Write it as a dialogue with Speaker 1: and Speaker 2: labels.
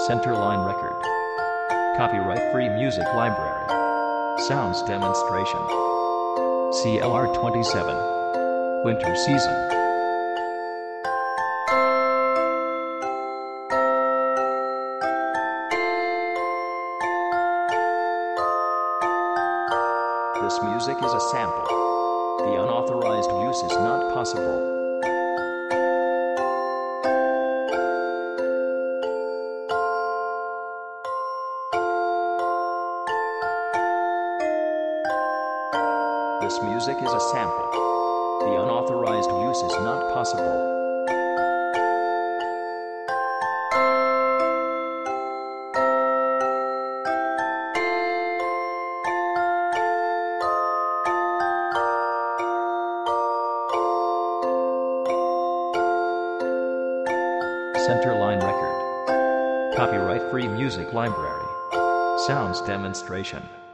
Speaker 1: Centerline Record. Copyright Free Music Library. Sounds Demonstration. CLR 27. Winter Season. This music is a sample. The unauthorized use is not possible. This music is a sample. The unauthorized use is not possible. Centerline Record. Copyright Free Music Library. Sounds Demonstration.